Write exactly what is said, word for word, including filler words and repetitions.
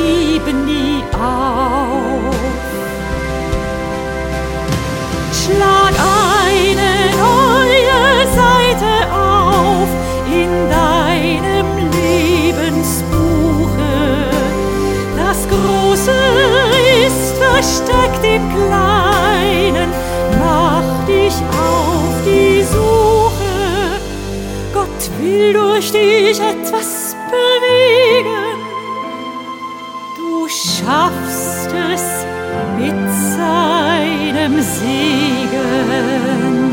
geben nie auf. Schlag eine neue Seite auf in deinem Lebensbuche. Das Große ist versteckt im Kleinen. Mach dich auf die Suche. Gott will durch dich etwas bewegen. Du schaffst es mit seinem Segen.